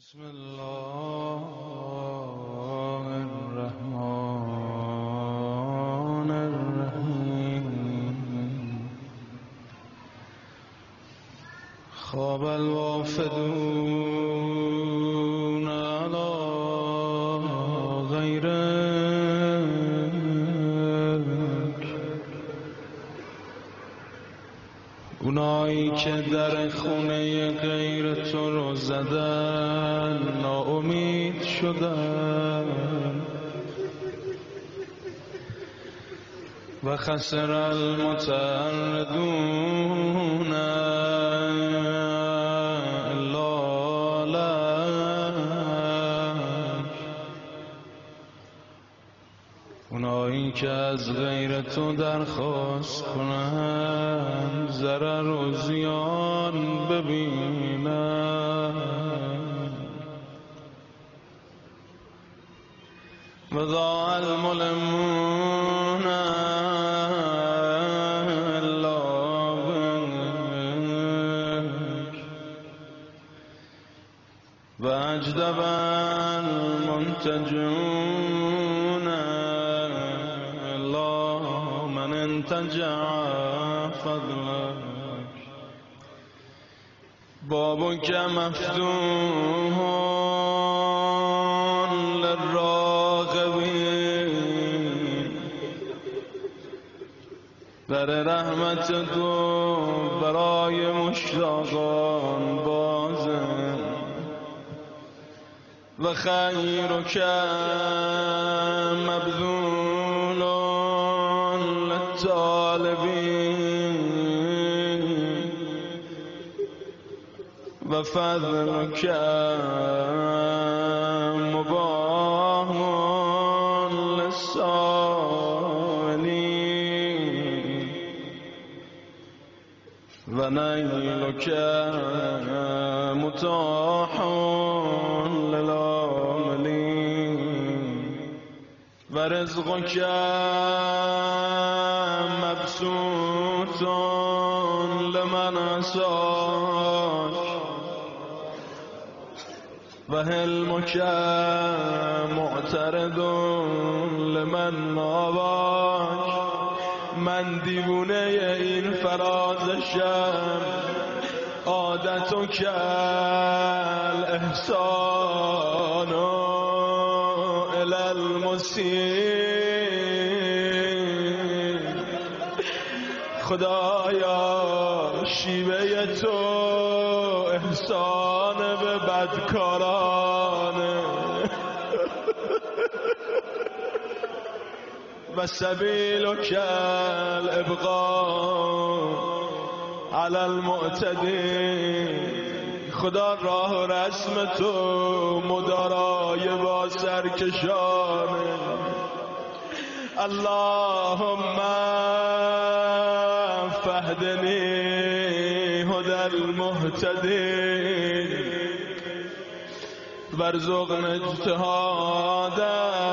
بسم الله الرحمن الرحیم. خواب الوافدون علی غیرک، اونایی که در خونه غیر تو رو زدن ناامید شدن و خسر المتعرضون الا لک، اونایی که از غیر تو درخواست کنن ضرر و زیان ببینن و ضاع الملمون الا بک و اجدب المنتجون الا من انتجع فضلك، بابك مفتوح للراغبین، در رحمت تو برای مشتاقان بازه و خیرک مبذول للطالبین و فضلک مباح للسائلین و نیلک متاح للعاملین و رزقک مبسوط لمن عصاک و حلمک معترض لمن ناباک. من دیوونه این فرازشم، عادتک الاحسان الی المسیء، خدایا شیوه تو احسان به بدکارانه و سبیلک الابقاء علی المعتدین، خدا راه و رسم تو مدارای با سرکشانه. اللهم فهدنی هدی المهتدین وارزقنا اجتهاد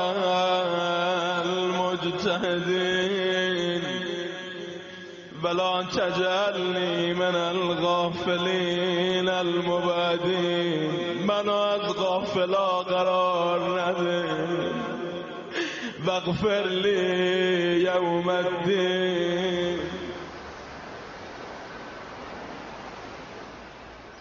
المجتهدین ولا تجعلنی من الغافلین المبعدین، منو از غافلا قرار نده واغفر لی یوم الدین.